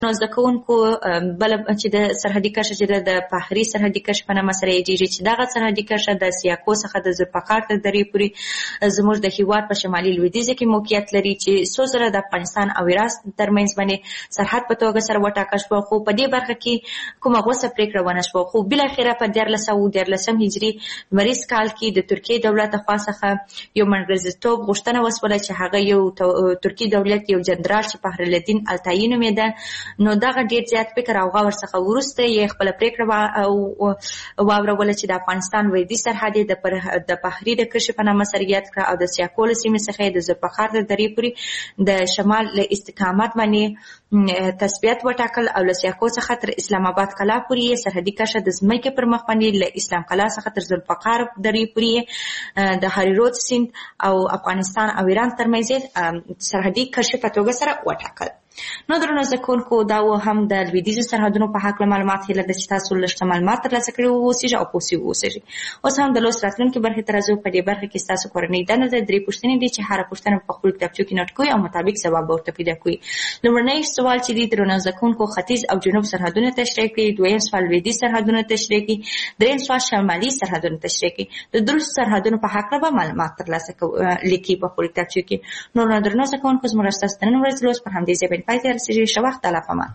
نو زده کوونکو بله چې د سرحدي کرښه چې د پهري سرحدي کرښې په نامه سره یادېږي چې دغه سرحدي کرښه د سیاکو څخه د ذوالفقار تر درې پورې زموږ د هېواد په شمالي لویدیځ کې موقعیت لري چې څو ځله د افغانستان او ایران ترمنځ باندې سرحد په توګه سره وټاکل شوه، خو په دې برخه کې کومه غوڅه پرېکړه ونه شوه. خو بالاخره په 1414 هجري لمریز کال کې د ترکیې دولت خوا څخه یو منځګړیتوب غوښتنه وسوله چې هغه یو ترکي دولت یو جنرال چې فخرالدین التایی نومېده، نو دغه ډیر زیات فکر او غور څخه وروسته یې خپله پرېکړه واوروله چې د افغانستان لویدیځ سرحد یې د پهري د کرښې په نامه سره یاد کړه او د سیاکو له سیمې څخه یې د ذوالفقار تر درې پورې د شمال له استقامت باندې تثبیت وټاکل او له سیاکو څخه تر اسلام آباد کلا پورې یې سرحدي کرښه د ځمکې پر مخ باندې له اسلام کلا څخه تر ذوالفقار درې پورې د هریرود سیند او افغانستان او ایران ترمنځ سرحدي کرښې په توګه سره وټاکل. نو درنو زده کوونکو دا هم د لویدیځو سرحدونو په هکله معلومات هیله ده چې تاسو لږ معلومات ترلاسه کړي واوسئ او پوه واوسئ. اوس هم د لوست راتلونکي برخې ته راځو. په دې برخه کې ستاسو کورنۍ دنده ده 3 پوښتنې دي چې هره پوښتنه په خپلو کتابچو کې نوټ کوئ او مطابق ځواب به ورته پیدا کوئ. لومړنی سوال چې دی درنو زده کوونکو ختیځ او جنوب سرحدونه تشریح کړي، دویم سوال لویدیځ سرحدونه تشریح کړي، دریم سوال شمالي سرحدونه تشریح کړي. د دروس سرحدونو په هکله به معلومات ترلاسه لیکي په خپلو کتابچو کې. نو درنو زده کوونکو زموږ ستاسو د نن ورځې لوست پر همدې ځای باندې پای ته رسېږي. ښه وخت، الله پامان.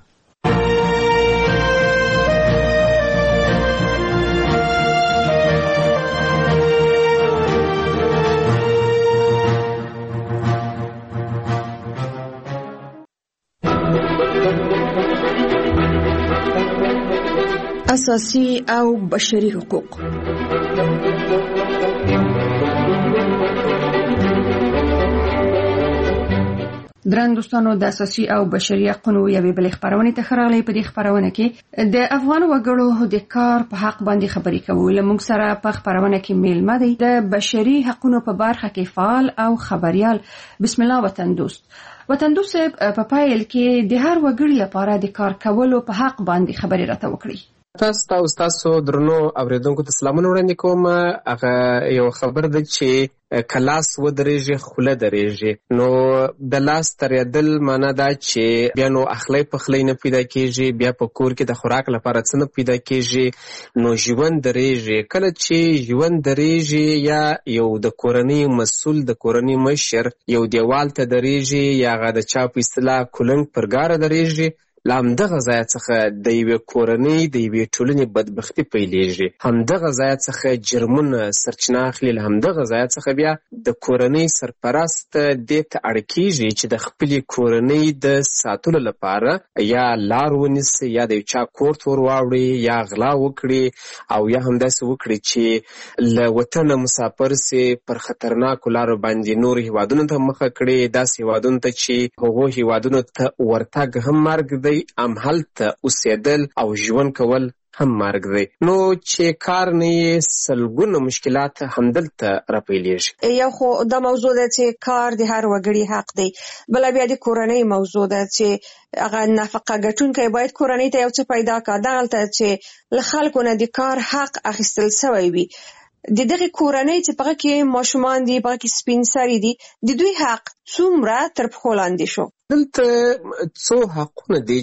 اساسي او بشري حقوق. درنو دوستانو، د اساسي او بشري حقوقو یوې بلې خبرونه ته خراغلي. په دې خبرونه کې د افغان وګړو د کار په حق باندې خبرې کوو. لمونږ سره په خبرونه کې میلمه دی د بشري حقوقو په برخه کې فعال او خبريال بسم الله وطن دوست. وطن دوست په پایل کې د هر وګړي لپاره د کار کولو په حق باندې خبرې راته وکړي. تاسو درنو اوریدونکو ته سلامونه وړاندې کوم. هغه یو خبر ده چې کلاس ودرېږي خوله درېږي. نو د لاس ترېدل معنا دا چې بیا نو اخلی پخلی نه پیدا کېږي، بیا په کور کې د خوراک لپاره څه نه پیدا کېږي، نو ژوند درېږي. کله چې ژوند درېږي یا یو د کورنۍ مسؤل د کورنۍ مشر یو دیوال ته درېږي یا هغه د چا په اصطلاح کولنګ پر ګاره درېږي، له همدغه ځای څخه د یوې کورنۍ د یوې ټولنې بدبختي پیلېږي. همدغه ځای څخه جرمونه سرچینه اخلي. له همدغه ځای څخه بیا د کورنۍ سرپرست دې ته اړ کېږي چې د خپلې کورنۍ د ساتلو لپاره یا لار ونیسي یا د یو چا کور ته ور واوړي یا غلا وکړي او یا همداسې وکړي چې له وطنه مسافر سي پر خطرناکو لارو باندې نور هیوادونو ته مخه کړي، داسې هیوادونو ته چې هغو هیوادونو ته ورتګ هم مرګ دی، هم هلته اوسېدل او ژوند کول هم مرګ دی. نو چې کار نه یې سلګونه مشکلات همدلته راپیلېږي. یو خو دا موضوع ده چې کار د هر وګړي حق دی، بله بیا د کورنۍ موضوع ده چې هغه نفقه ګټونکی باید کورنۍ ته یو څه پیدا کړه. دغلته چې له خلکو نه د کار حق اخیستل سوی وي، د دغه کورنۍ چې په هغه کې ماشومان دي، په هغه کې سپین سري دي، د دوی حق څومره تر پښو لاندې شو. دلته څو حقونه دي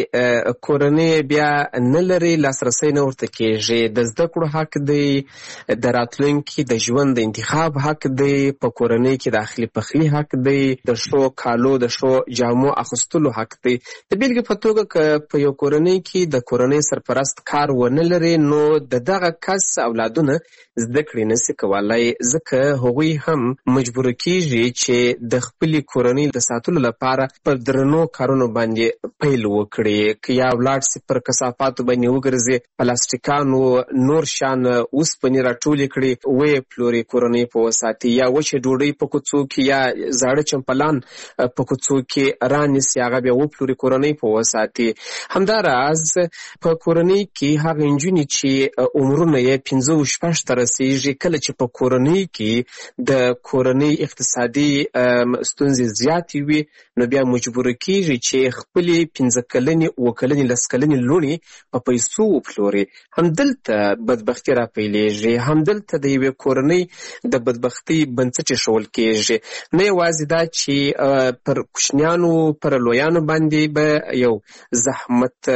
چې کورنۍ بیا نه لري، لاسرسی نه ورته کېږي. د زده کړو حق دی، د راتلونکي د ژوند د انتخاب حق دی، په کورنۍ کې د اخلي پخلي حق دی، د ښو کالو د ښو جامو اخیستلو حق دی. د بیلګې په توګه که په یو کورنۍ کې د کورنۍ سرپرست کار ونه لري، نو د دغه کس اولادونه زده کړې نشي کولای، ځکه هغوی هم مجبور کېږي چې د خپلې کورنۍ د ساتلو لپاره پر درنو کارونو باندې پیل وکړي. که یا ولاړ سي پر کثافاتو باندې وګرځي، پلاستیکانو نور شان اوسپنې راټولې کړي ویې پلوري کورنۍ په وساتي، یا وچې ډوډۍ په کوڅو کې یا زاړه چمپلان په کوڅو کې رانیسي، هغه بیا وپلوري کورنۍ په وساتي. همداراز په کورنۍ کې هغه نجونې چې عمرونه یې 15-16 ته رسېږي، کله چې په کورنۍ کې د کورنۍ اقتصادي ستونزې زیاتې وي، نو بیا بیا مجبور کیږي چې خپلې 15 کلنې 7 کلنې 10 کلنې لوڼې په پیسو وپلوري. همدلته بدبختي راپیلېږي، همدلته د یوې کورنۍ د بدبختۍ بنسټ ایښودل کیږي. نه یوازې دا چې پر کوچنیانو پر لویانو باندې به یو زحمت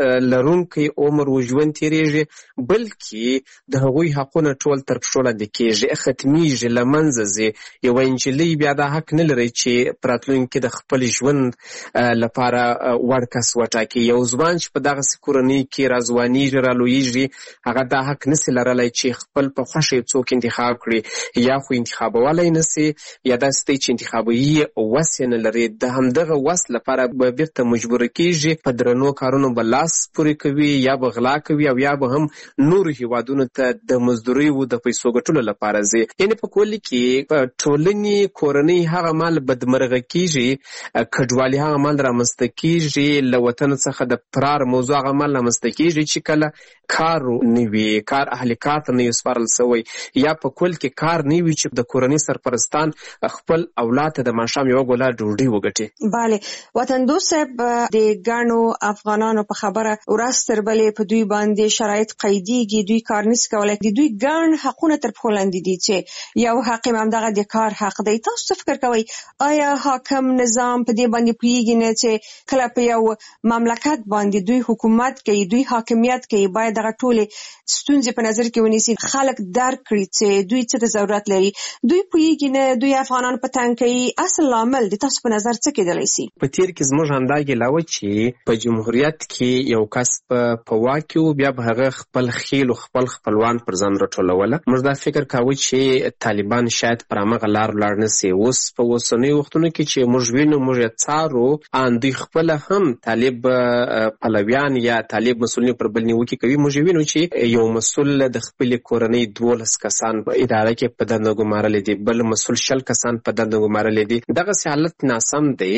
لرونکی عمر و ژوند تېرېږي، بلکې د هغوی حقونه ټول تر پښو لاندې کېږي، ختمیږي، له منځه ځي. یوه نجلۍ بیا دا حق نه لري چې په راتلونکي د خپل ژوند لپاره وړ کس وټاکي. یو ځوان چې په دغسې کورنۍ کې راځوانېږي رالویېږي، هغه دا حق نسي لرلی چې خپل په خوښه څوک انتخاب کړي، یا خو انتخابولی نسي، یا داسې دی چې انتخابوي وس یې نه لري. د همدغه وس لپاره به بیرته مجبور کېږي، په درنو کارونو به لاس پورې کوي، یا به غلا کوي، او یا به هم نورو هیوادونو ته د مزدورۍ و د پیسو ګټلو لپاره ځي. یعنې په کلي کې په ټولنې کورنۍ هغه مال بدمرغه کېږي، کډوالي هغه مال رامنځته کېږي، له وطن څخه د فرار موضوع هغه مال رامنځته کېږي چې کله کار نه وي، کار اهل کار ته نه وي سپارل سوی، یا په کل کې کار نه وي چې د کورنۍ سرپرستان خپل اولاد ته د ماښام یوه ګوله ډوډۍ وګټي. بله، وطندوست صاحب د ګڼو افغانانو په خبره ورځ تر بلې په دوی باندې شرایط قیدیږي، دوی کار نشي کولی، د دوی ګڼ حقونه تر پښو لاندې دي چې یو حق یې همدغه د کار حق دی. تاسو څه فکر کوئ؟ آیا حاکم نظام په دې باندې پوهېږي نه چې کله په یو مملکت باندې دوی حکومت کوي، دوی حاکمیت کوي، باید دغه ټولې ستونزې په نظر کې ونیسي، خلک درک کړي چې دوی څه ته ضرورت لري؟ دوی پوهېږي نه، دوی افغانان په تنګ کوي. اصل لامل د تاسو په نظر څه کېدلی سي؟ په تېر کې زموږ همدا ګیله وه چې په جمهوریت کې یو کس په واک کې و، بیا به هغه خپل خیل او خپل خپلوان پر ځان راټولوله. موږ دا فکر کاوه چې طالبان شاید پر همغه لار ولاړ نه سي. اوس په اوسنیو وختونو کې چې موږ وینو، موږ یې څارو، ان دوی خپله هم طالب پلویان یا طالب مسؤلین پر بل نیوکې کوي. موږ وینو چې یو مسؤل د خپلې کورنۍ 12 کسان په اداره کې په دنده ګمارلی دي، بل مسؤل 20 کسان په دنده ګمارلی دي. دغسې حالت ناسم دی.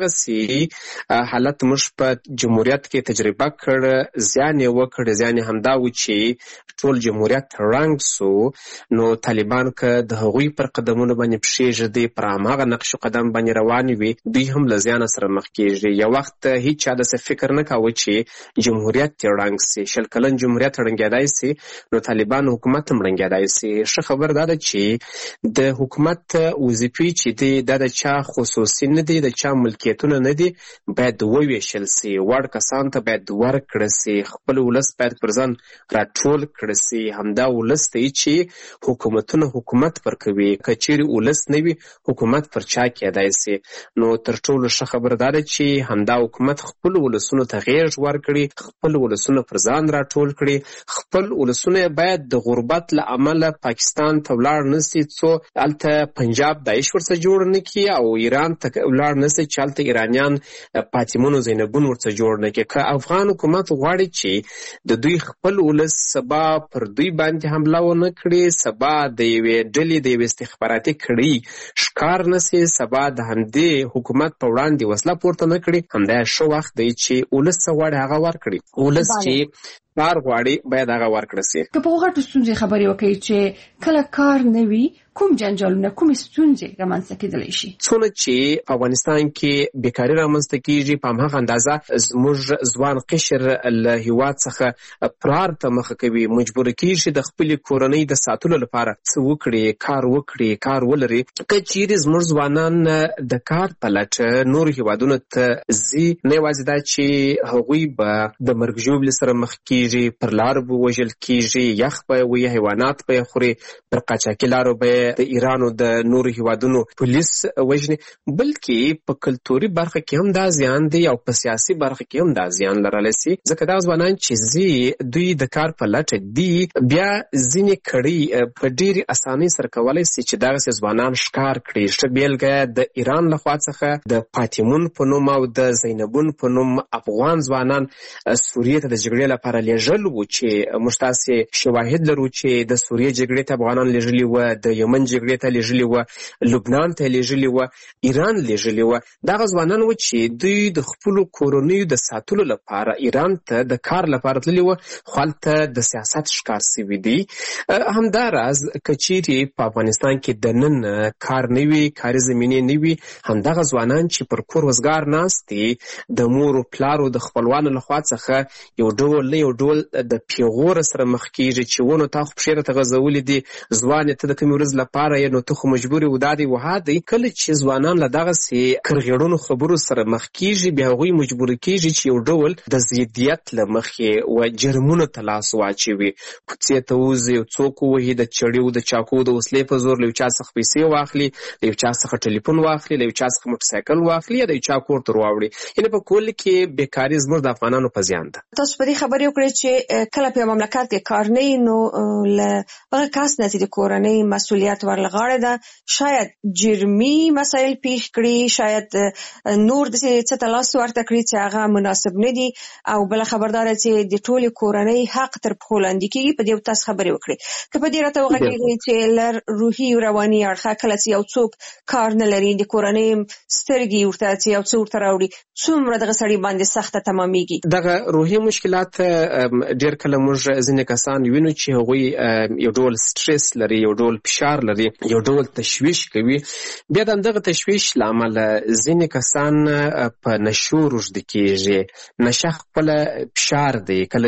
دغسې حالت موږ په جمهوریت کې تجربه کړ، زیان یې وکړ. زیان یې همدا و چې ټول جمهوریت ړنګ سو، نو طالبان که د هغوی پر قدمونو باندې پښې ږدي، پر هماغه نقش قدم باندې روانې وي، دوی هم له زیانه سره مخ کېږي. یو وخت هیڅ چا داسې فکر نه کاوه چې جمهوریت یې ړنګ سي. 20 کلن جمهوریت ړنګېدای سي، نو طالبان حکومت هم ړنګېدای سي. ښه خبر دا ده چې د حکومت وظیفې چې دي دا د چا خصوصي نه دي، د چا ملکیتونه نه دي، باید وویشل سي. وړ کسان ته باید ورکړه سي، خپل ولس باید پر ځان راټول کړه سي. همدا ولس دی چې حکومتونه حکومت پر کوي. که چیرې ولس نه وي، حکومت پر چا کېدای سي. نو تر ټولو ښه خبر دا ده چې همدا حکومت خپل ولسونو ته غېږ ورکړي، خپل ولسونه پر ځان راټول کړي. خپل ولسونه باید د غربت له امله پاکستان ته ولاړ نه سي، څو هلته پنجاب داعش ورڅخه جوړ نه کړي، او ایران ته ولاړ نه سي چې هلته ایرانیان فاطمون او زینبون ورڅخه جوړ نه کړي. که افغان حکومت غواړي چې د دوی خپل ولس سبا پر دوی باندې حمله ونه کړي، سبا د یوې ډلې د یوې استخباراتي کړۍ ښکار نه سي، سبا د همدې حکومت په وړاندې وسله پورته نه کړي، همدا ښه وخت دی چې ولس څه غواړي هغه ورکړي. ولس چې کار غواړي باید هغه ورکړه سي. که په غټو ستونزې خبرې وکړي چې کله کار نه وي، کوم جنجالونه، کومې ستونزې رامنځته کېدلی شي؟ څونه چې په افغانستان کې بیکاري رامنځته کېږي، په هماغه اندازه زموږ ځوان قشر له هېواد څخه فرار ته مخه کوي، مجبور کېږي د خپلې کورنۍ د ساتلو لپاره څه وکړي، کار وکړي، کار ولري. که چیرې زموږ ځوانان د کار په لټه نورو هېوادونو ته ځي، نه یوازې دا چې هغوی به د مرګ ژوبلې سره مخ کېږي، پر لارو به وژل کېږي، یخ به وي، حیوانات به یې خوري، پر قاچاقي لارو به د ایران او د نورو هیوادونو پولیس وژني، بلکې په کلتوري برخه کې هم دا زیان دی او په سیاسي برخه کې هم دا زیان لرلی سي. ځکه دا ځوانان چې دوی د کار په لټه دي، بیا ځینې کړۍ په ډېرې اسانۍ سره کولی سي چې دغسې ځوانان ښکار کړي. ښه بېلګه د ایران لخوا څخه د فاطمون په نوم او د زینبون په نوم افغان ځوانان سوریې ته د جګړې لپاره لیږل و چې موږ تاسې شواهد لرو چې د سوریې جګړې ته افغانان لیږلي وه، د یمن جګړې ته لیږلي وه، لبنان ته لیږلي وه، ایران لیږلي وه. دغه ځوانان و چې دوی د خپلو کورنیو د ساتلو لپاره ایران ته د کار لپاره تللي وه، خو هلته د سیاست ښکار سوي دي. همداراز که چیرې په افغانستان کې دننه کار نه وي، کاري زمینې نه وي، همدغه ځوانان چې پر کور وزګار ناست دي د مور و پلارو د خپلوانو لخوا څخه یو ډول نه یو ډول د پیغور سره مخ کېږي چې ونه تا خو پښې راته غځولې دي، ځوانې ته د کومې ورځې لپاره یې نو ته خو مجبور یې و دا دی وها دی. کله چې ځوانان له دغسې کرغېړنو خبرو سره مخ کېږي بیا هغوی مجبور کېږي چې یو ډول د ضدیت له مخې و جرمونو ته لاس واچوي، کوڅې ته ووځي، یو څوک ووهي، د چړیو د چاقو د وسلې په زور له یو چا څخه پیسې واخلي، له یو چا څخه ټلیفون واخلي، له یو چا څخه موټرسایکل واخلي، یا د یو چا کور ته راوړي. یعنې په کل کې بیکاري زموږ د افغانانو په زیان ده. تاسو په دې خبرې وکړئ چې کله په مملکت کې کار نه وي نو له هغه کس نه چې د کورنۍ مسؤلیت ورله غاړه ده شاید جرمي مسایل پیښ کړي، شاید نور داسې څه ته لاس ورته کړي چې هغه مناسب نه دي، او بله خبرداره چې د ټولې کورنۍ حق تر پښو لاندې کېږي. په دې تاسو خبرې وکړئ. که په دې راته وغږېږئ چې له روحي رواني اړخه کله چې یو څوک کار نه لري، د کورنۍ سترګې ورته چې یو څه ورته راوړي، څومره دغه سړي باندې سخته تمامیږي. دغه روحي مشکلات ډېر کله موږ ځینې کسان وینو چې هغوی یو ډول سټرس لري، یو ډول فشار لري، یو ډول تشویش کوي. بیا د همدغه تشویش له امله ځینې کسان په نشو روږدي کېږي. نشه خپله فشار دی. کله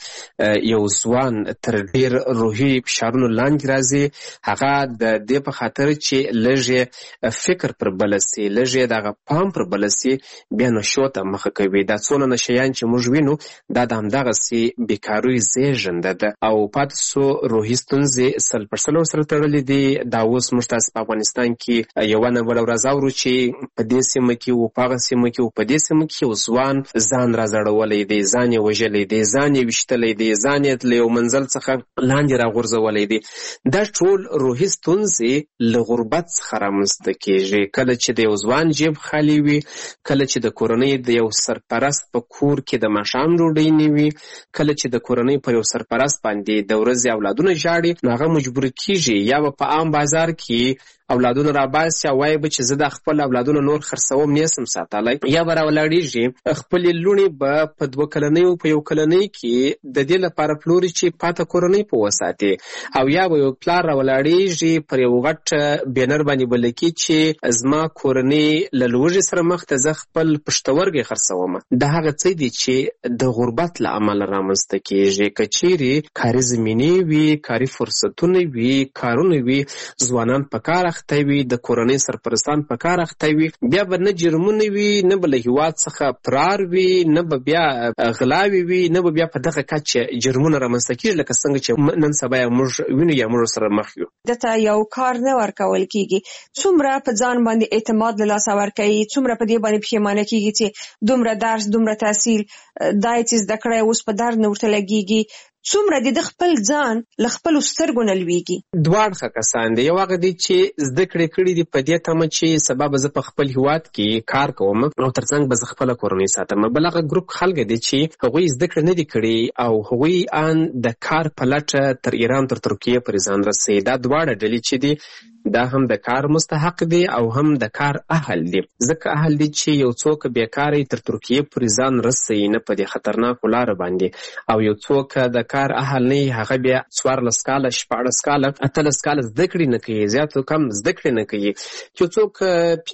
چې یو ځوان تر ډېر روحي فشارونو لاندې راځي، هغه د دې په خاطر چې لږ فکر پر بله سي، لږ دغه پام پر بله سي، بیا نشو ته مخه کوي. دا څونه نشیان چې موږ وینو دا د همدغسې بیکارۍ زیږنده ده، او پاتې سو روحي ستونزې 100% سره تړلې دي. دا اوس موږ تاسې په افغانستان کې یوه نه بله ورځ اورو چې په دې سیمه کې و، په هغه سیمه کې و، په دې سیمه کې یو ځوان ځان رازړولی دی، ځان یې وژلی دی، ځان یې ویشتلی دی، ځان یې له یو منزل څخه لاندې راغورځولی دی. دا ټول روحي ستونزې له غربت څخه رامنځته کېږي. کله چې د یو ځوان جیب خالي وي، کله چې د کورنۍ د یو سرپرست په کور کې د ماښام ډوډۍ نه وي، کله چې د کورنۍ پر یو سرپرست باندې د ورځې اولادونه ژاړي، نو هغه مجبور کېږي یا به په عام بازار کې اولادونه راباسي او وایي به چې زه د خپل اولادونه نور خرڅوم نه سم ساتلی، یا به راولاړېږي خپلې لوڼې به په 2 کلنۍ او په 1 کلنۍ کې د دې لپاره پلوري چې پاته کورنۍ په وساتي، او یا به یو پلار راولاړېږي پر یو غټ بینر باندې به لیکي چې زما کورنۍ له لوږې سره مخ ته، زه خپل پښتورګی خرڅوم. دا هغه څه دي چې د غربت له امله رامنځته کېږي. که چیرې کاري زمینې وي، کاري فرصتونه وي، کارونه وي، ځوانان په کار اخته وي، د کورنۍ سرپرستان په کار اخته وي، بیا به نه جرمونه وي، نه به له هېواد څخه فرار وي، نه به بیا غلاوې وي، نه به بیا په دغه کچه جرمونه رامنځته کېږي لکه څنګه چې نن سبا موږ وینو یا موږ سره مخ یو. دته یو کار نه ورکول کېږي، څومره په ځان باندې اعتماد له لاسه ورکوي، څومره په دې باندې پښیمانه کېږي چې دومره درس، دومره تحصیل دا یې چې زده کړی اوس په درد نه ورته لګېږي، څومره د خپل ځان له خپلو سترګو نه لویږي. دواړه کسان دي. یو هغه دي چې زده کړې کړي دي په دې تمه چې سبا به زه په خپل هېواد کې کار کوم او ترڅنګ به زه خپله کورنۍ ساتم. بل هغه ګروپ خلک دي چې هغوی زده کړې نه دي کړي او هغوی ان د کار په لټه تر ایران تر ترکیې پورې ځان رسوي. دا دواړه ډلې چې دي دا هم د کار مستحق دي او هم د کار اهل دي. ځکه اهل دي چې یو څوک بیکاره تر ترکیې پورې ځان رسوي نه په دې خطرناکو لارو باندې، او یو څوک د کار اهل نه هغه بیا 14 کاله 16 کاله 18 کاله زده کړې نه کوي، زیات کم زده کړې نه کوي. یو څوک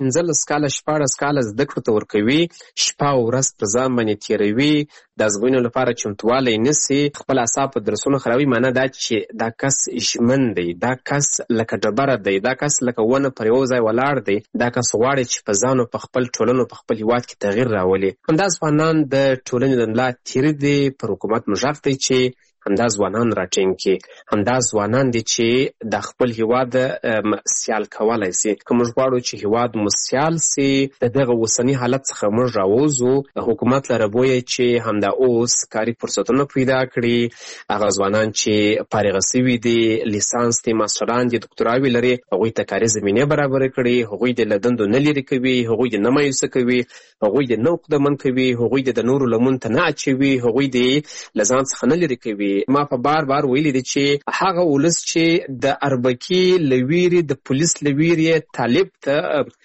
15 کاله 16 کاله زده کړو ته ورکوي، شپه او ورځ پر ځان باندې تېروي، د ازموینو لپاره چمتوالی نیسي، خپل اعصاب په درسونو خرابوي. معنی دا چې دا کس ژمن دی، دا کس لکه ډبره دی، دا کس لکه ونه پر یو ځای ولاړ دی، دا کس غواړي چې په ځان او په خپل ټولنو په خپل هېواد کې تغییر راولي. همدا ځوانان د ټولنې د ملا تېر دي، پر حکومت مږغ دی چې همدا ځوانان راټینګ کړي، همدا ځوانان دي چې د خپل هیواد سیال کولی سي. که موږ غواړو چې هیواد مو سیال سي، د دغه اوسني حالت څخه موږ راووځو، حکومت لره بویه چې همدا اوس کاري فرصتونه پیدا کړي. هغه ځوانان چې فارغ سوي دي، لیسانس دي، ماسټران دي، دکتراوې لري، هغوی ته کاري زمینې برابرې کړي، هغوی د له دندو نه لرې کوي، هغوی د نه مایوسه کوي، هغوی د نه عقدهمن کوي، هغوی د نورو لمون ته نه اچوي، هغوی د له ځان څخه نه لرې کوي. ما په بار بار ویلي دي چې هغه ولس چې د اربکي له ویرې، د پولیس له ویرې طالب ته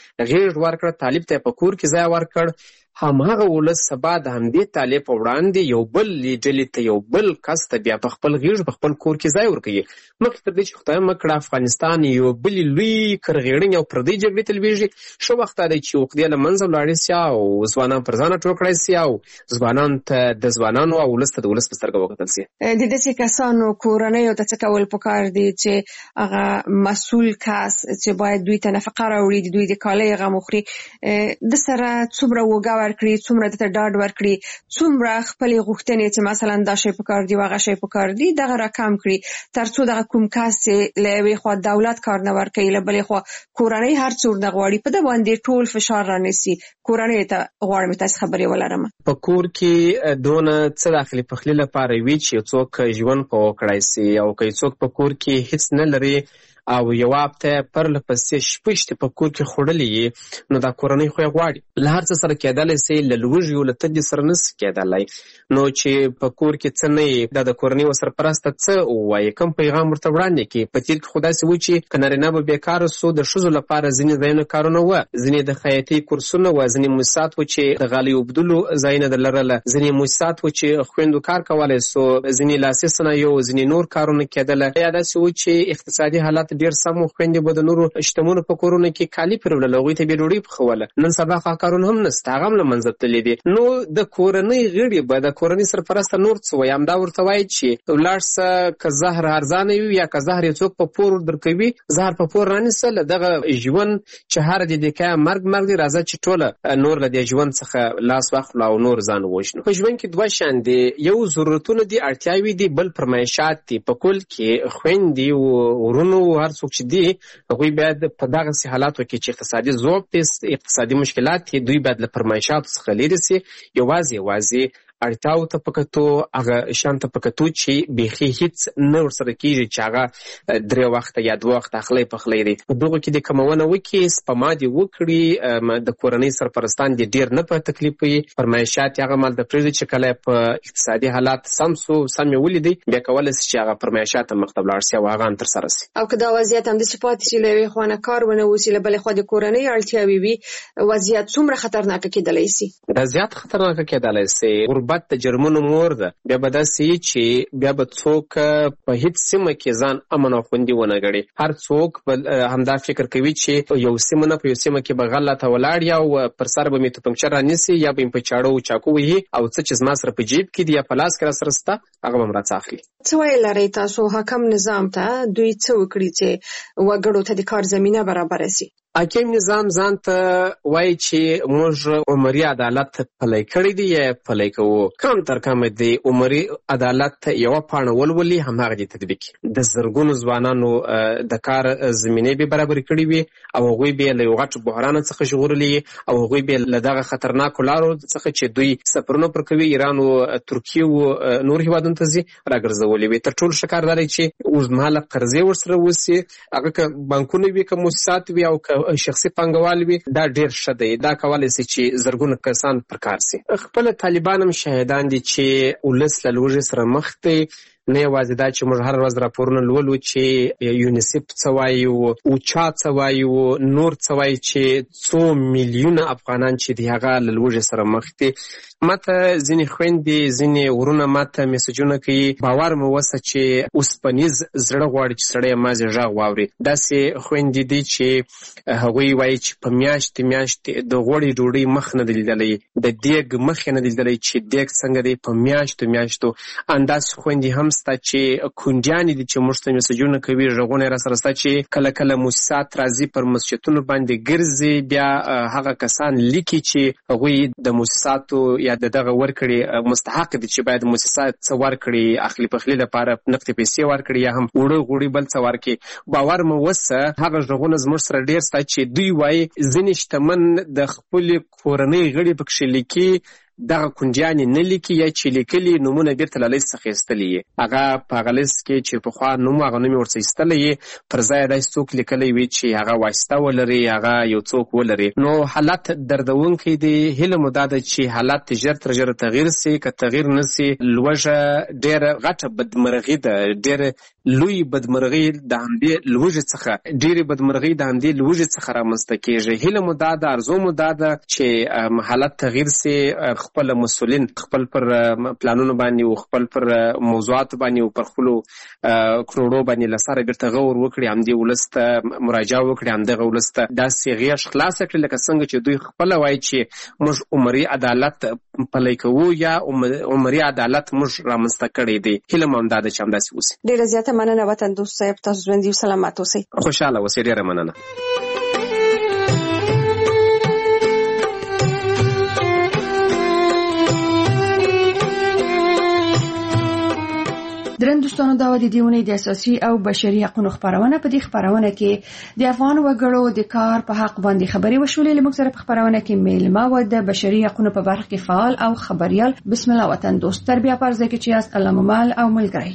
غېږ ورکړه، طالب ته په کور کې ځای ورکړ، هماغه ولس سبا د همدې طالب په وړاندې یو بل ډلې ته، یو بل کس ته بیا په خپل غېږ په خپل کور کې ځای ورکوي. مخکې تر دې چې خدای مه کړه افغانستان یو بلې لوی کرغېړنې او پردۍ جګړې ته لویږي، ښه وخت دا دی چې عقدې له منځه ولاړې سي او ځوانان پر ځانه ټول کړی سي او ځوانانو ته د ځوانانو او ولس ته د ولس په سترګه وکتل سي. د داسې کسانو کورنیو ته څه کول پکار دي چې هغه مسؤل کس چې باید دوی ته نفقه راوړي، د دوی د کالیو غم وخوري، د سره څومره وږه ورکړي، څومره دته ډاډ ورکړي، څومره خپلې غوښتنې چې مثلا دا شی پکار دی هغه شی پکار دی دغه راکم کړي، تر څو دغه کوم کس له یوې خوا دولت کار نه ورکوي، له بلې خوا کورنۍ هر څه ورنه غواړي، په ده باندې ټول فشار رانیسي. کورنۍ ته غواړم تاسې خبرې ولرم. په کور کې دونه څه داخلي پخلي لپاره وي چې څوک ژوند په وکړای سي، او که څوک په کور کې هیڅ نه لري او یو هفته پرله پسې شپه شته په کور کې خوړلې، نو دا کورنۍ خو یې غواړي. له هر څه سره کېدلی سي، له لوږې او له تندې سره نه سي کېدلی. نو چې په کور کې څه نه وي، دا د کورنۍ ورسرپرسته څه ووایي، کوم پیغام ورته وړاندې کړي. په تېر کې خو داسې و چې که نارینه به بېکاره سو، د ښځو لپاره ځینې ځایونه کارونه وه، ځینې د خیاطۍ کورسونه وه، ځینې موسسات و چې د غالۍ اوبدلو ځایونه در لرله، ځینې موسسات و چې خویندو کار کولی سو، ځینې لاسي صنایع، ځینې نور کارونه کېدله. یا داسې و چې اقتصادي حالت ډېر سم و، خویندې به د نورو شتمنو په کورونو کې کالي پرېوړل، هغوی ته به یې ډوډۍ پخوله. نن سبا هغه کارونه هم نشته، هغه هم له منځه تللي دي. نو د کورنۍ غړي به د کورنۍ سرپرسته نور څه وایي، همدا ورته وایي چې ولاړ شه، که زهر ارزانه وي یا که زهر یې څوک په پور درکوي، زهر په پور رانیسه، له دغه ژوند چې هر دې دقیقه مرګ دی، راځه چې ټوله نور له دې ژوند څخه لاس واخلو او نور ځان ووژنو. په ژوند کې دوه شیان دي، یو ضرورتونه دي، اړتیاوې دي، بل فرمایشات دي. په کل کې خویندې او ورونو هر څوک چې دي، هغوی باید په دغسې حالاتو کې چې اقتصادي ضعف دی، اقتصادي مشکلات دي، دوی باید له فرمایشاتو څخه لرې سي، یوازې اړتیاو ته په کتو، هغه شیانو ته په کتو چې بیخي هیڅ نه ورسره کېږي، چې هغه 3 وخته یا 2 وخته اخلی پخلی دی. په دغو کې د کمونه وکړي، سپما دې وکړي، د کورنۍ سرپرستان دې ډېر نه په تکلیف وي، فرمایشات یې هغه مال ته پرېږدي چې کله په اقتصادي حالات سم یې ولیدي، بیا کولی سي چې هغه فرمایشات هم مخته ولاړ سي او هغه هم ترسره سي. او که دا وضعیت همداسې پاتې شي، له یوې خوا نه کار ونه وسي، له بلې خوا د کورنۍ اړتیاوې وي، وضعیت څومره خطرناکه کېدلی سي؟ دا زیات خطرناکه کېدلی سي. غربت د جرمونو مور ده. بیا به داسې چې بیا به څوک په هیڅ سیمه کې ځان امن او خوندي ونه ګڼي. هر څوک همدا فکر کوي چې یو سیمه نه په یو سیمه کې به غلطه ولاړ یا او پر سر به مې توپنچه رانیسي، یا به مې په چاړو چاقو وهي، او څه چې زما سره په جیب کې دي یا په لاس کې را سره شته هغه به م راڅه اخلي. څه ویل لرئ تاسو حاکم نظام ته، دوی څه وکړي چې وګړو ته د کار زمینه برابره سي؟ حاکم نظام ځان ته وایي چې موږ عمري عدالت پلی کړی دی یا پلی کوو. کم تر کمه د عمري عدالت یوه پاڼه ولولي، هماغه دې تطبیق. د زرګونو ځوانانو د کار زمینې به برابرې کړي وي، او هغوی به له یو غټ بحران څخه ژغورلي، او هغوی به له دغه خطرناکو لارو څخه چې دوی سفرونه پر کوي، ایران او ترکیه او نور هېوادونو ته ځي، راګرځولي وي. تر ټولو ښه کار دا دی چې اوږدمهاله قرضې ورسره وسي، هغه که بانکونه وي، که موسسات وي، او که شخصي پانګوال وي، دا ډېر ښه دی. دا کولی سي چې زرګونه کسان پر کار سي. خپله طالبان هم شاهدان دي چې ولس له لوږې سره مخ دی. نه یوازې دا چې موږ هر ورځ راپورونه لولو چې یونیسف څه وایي، اوچا څه وایي، نور څه وایي، چې 2 میلیونه افغانان چې دي هغه له لوږې سره مخ دي. ماته ځینې خویندې، ځینې ورونه ماته میسجونه کوي، باور مې وسه چې اوسپنیز زړه غواړي چې سړی یمازې غږ واوري. داسې خویندې دي چې هغوی وایي چې په میاشتې د غوړې ډوډۍ مخ نه دی لیدلی، د دیګ مخ یې نه دی لیدلی چې دیګ څنګه دی، په میاشتو. انداسې خویندې هم سته چې کونډیانې دي چې موږ ته میسجونه کوي، غږونه یې راسره سته چې کله موسسات راځي، پر مسجدونو باندې ګرځي، بیا هغه کسان لیکي چې هغوی د موسساتو یا یا دغه ورکړي مستحق دي چې باید مؤسسه څه ورکړي، اخلي پخلي لپاره نقدي پیسې ورکړي یا هم وړه غوړي بل څه ورکړي. باور مو وسه هغه ژغونه زموږ سره ډېر سته چې دوی وایي ځینې شتمن د خپلې کورنۍ غړي پکښې لیکي، دغه کونجیانې نه لیکي یا چې لیکلي نومونه بیرته له لیست څخه ایستلي یې. هغه په هغه لیست کې چې پخوا نوم هغه نوم یې ورڅخه ایستلی یې، پر ځای داسې څوک لیکلی وي چې هغه واسطه ولري، هغه یو څوک ولري. نو حالت دردونکی دی. هیله مو دا ده چې حالت ژر تر ژره تغییر سي. که تغییر نه سي لوږه ډېره غټه بدمرغي ده، ډېره لوی بدمرغي د همدې لوږې څخه ډېرې بدمرغي د همدې لوږې څخه رامنځته کېږي. هیله مو دا ده، ارزو مو دا ده چې حالت تغییر سي، خپل مسؤلین خپل پر پلانونو باندې او خپل پر موضوعات باندې او پر خپلو کروڑو باندې لساره بیرته غور وکړي، همدې ولس ته مراجعه وکړي، همدغه ولس ته داسې غېږ خلاصه کړي لکه څنګه چې دوی خپله وایي چې موږ عمري عدالت پلی کوو یا عمري عدالت موږ رامنځته کړی دی. هیله مو همدا ده چې همداسې وسي. ډېره زیاته مننه وطن دوست صاحب، تاسو ژوندي او سلامت اوسئ. خوشحاله اوسئ. ډېره مننه. درن دوستانو، دا د دیونې د اساسي او بشري حقوقو خبرونه. په دې خبرونه کې د افغان وګړو د کار په حق باندې خبري وشولې. لموږ سره په خبرونه کې میلمه و د بشري حقوقو په برخه کې فعال او خبريال. بسم الله وطن دوست. تربیه پرځه کې چې اس الله ممال او ملګری.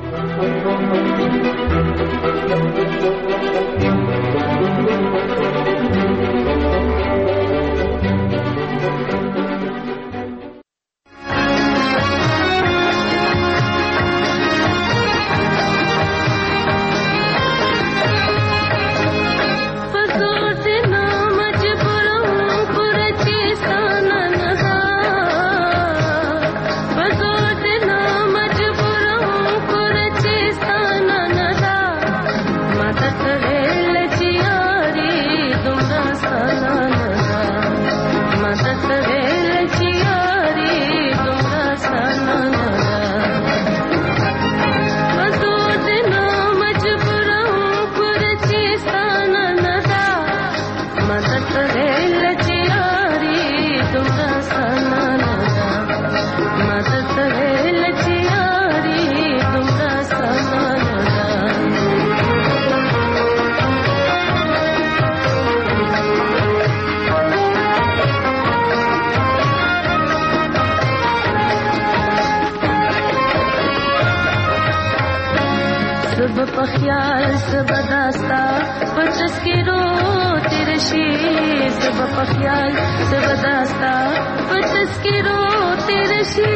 خیال سبداستا پچسکرو تیرشی سب خیال سبداستا پچسکرو تیرشی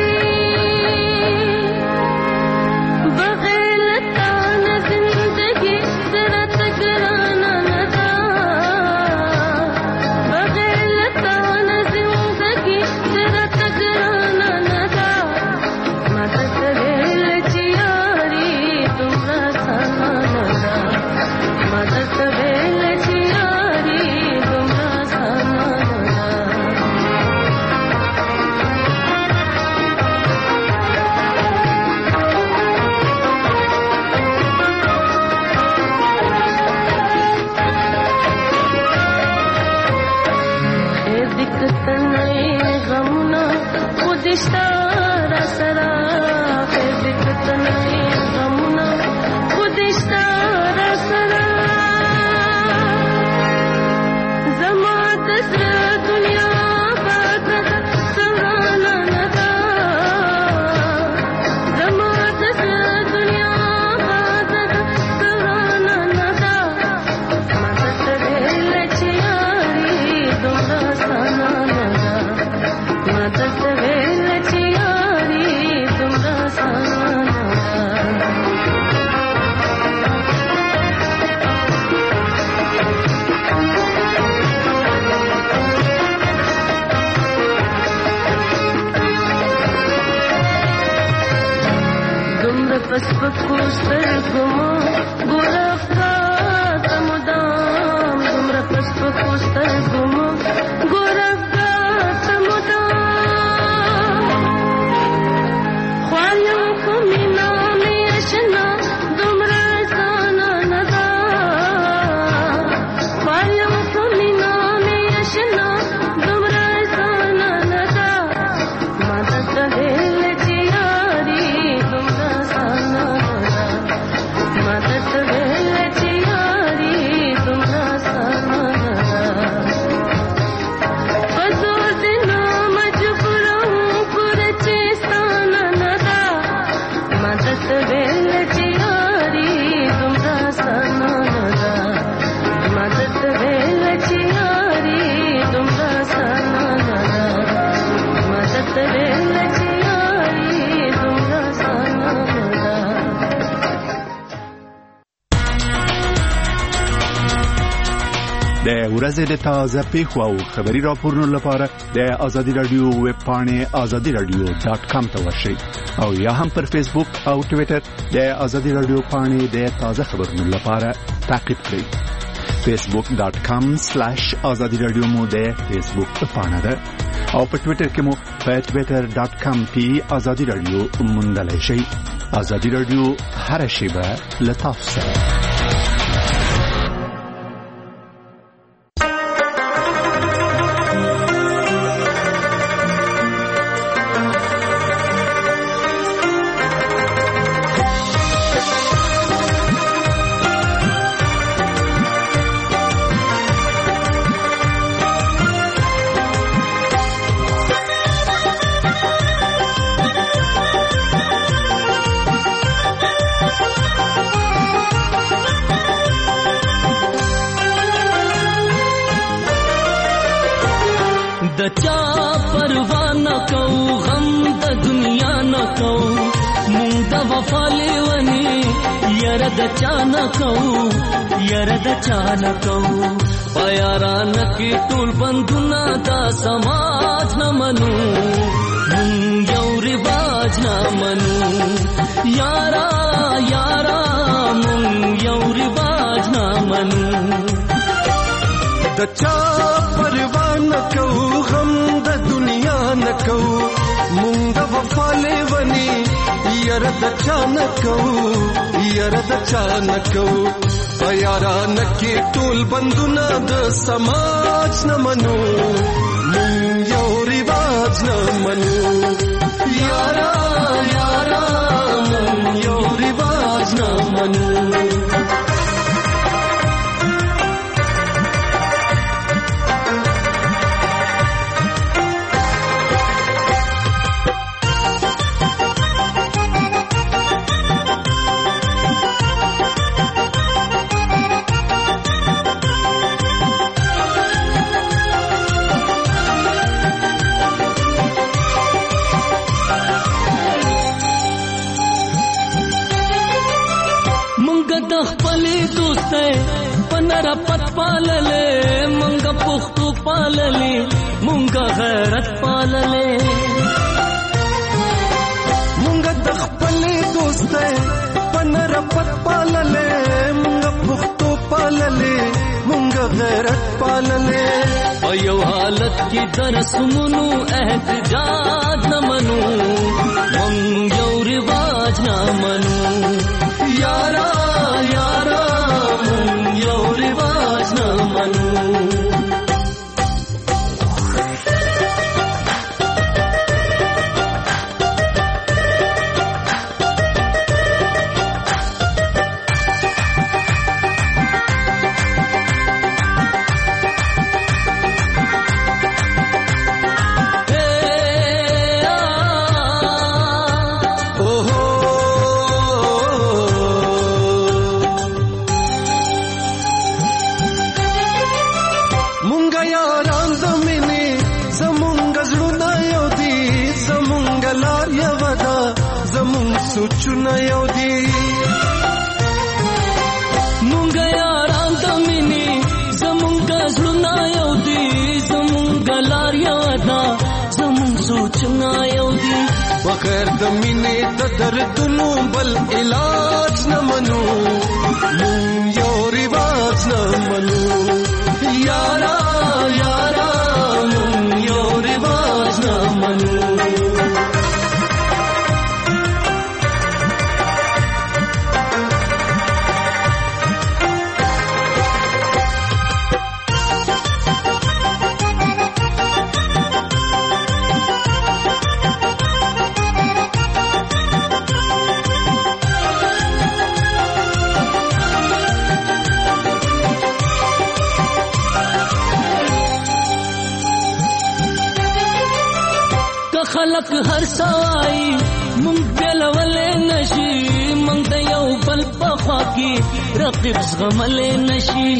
بغیر تان زندگی ذرا تکرانا ندا بغیر تان زندگی ذرا تکرانا ندا مدد ریل چیاری تمرا مدد ریل چیاری تمرا سانا دقت نئی غمنا خودشتا را سرا دقت نئی غمنا خودشتا را سرا زما دسر دنیا باغ سرانا ندا زما دسر دنیا باغ سرانا ندا مدد ریل چیاری دومرا سانا ندا مدد ریل چیاری دومرا سانا پس پکوستر گمو گورفتا تمدام دمرا پس پکوستر گمو گورفتا تمدام خوایم کمینا میشنا دمرا زانا ندا خوایم کمینا میشنا دمرا زانا ندا ورځې د تازه پیښو او خبري راپورونو لپاره د آزادي رادیو ویب پاڼې azadiradio.com ته ورشئ او یا هم پر فیسبوک او ټوئیټر د آزادي رادیو پاڼې د تازه خبرونو لپاره تعقیب کړئ. facebook.com/azadiradio مو د فیسبوک پاڼه ده او په ټوئیټر کې مو په twitter.com/azadiradio موندلای شئ. آزادي رادیو هر شیبه لطف سره. پایاران کی ټول بندونه دا سماج نه منو مونږ یو رواج نه منو یارا یارا مونږ یو رواج نه منو د چا پروا نه کوو غم د دنیا نه کوو مونږ د وفا لیونی یاره د چا نه کوو یاره د چا نه کوو یاران کې ټول بندونه د سماج نه منو مونږ یو رواج نه منو یارا یارا مونږ یو رواج نه منو. پنرا پت پاللے منگا پختو پاللے منگا غیرت پاللے منگا دخپلے دوستے پنرا پت پاللے منگا پختو پاللے منگا غیرت پاللے ایو حالت کی درس منو احتجاج نہ منو منگ یو رواج نہ منو یارا یارا یو رواج نہ منو. سوچونه یو دی مونږ یاران د مینې زمونږ زړونه یو دی زمونږ لار یو ده زمونږ سوچونه یو دی بغیر د مینې د دردونو بل علاج نه منو مونږ یو رواج نه منو یارا یارا مونږ یو رواج نه منو. خلق هر سوای مونږ بلولې نشي مونږ د یو بل په خوا کې رقیب زغملې نشي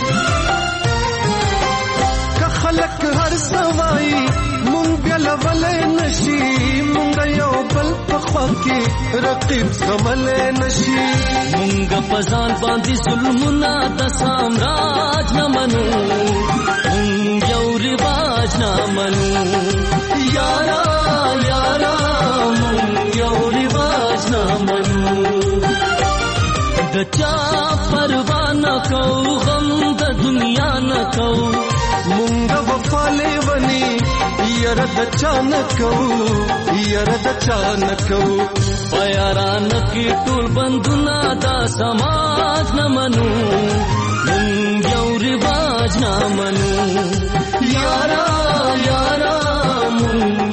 که خلق هر سوای مونږ بلولې نشي مونږ د یو بل په خوا کې رقیب زملې نشي مونږ په ځان باندې ظلمونه د سامراج نه منو مونږ یو رواج نه منو یارا یارا مونږ یو رواج نه منو د چا پروا نه کوو غم د دنیا نه کوو مونږ وفا لیونی یاره د چا نه کوو یاره د چا نه کوو پیاران کې ټول بندونه دا سماج نه منو مونږ یو رواج نه منو یارا یارا مونږ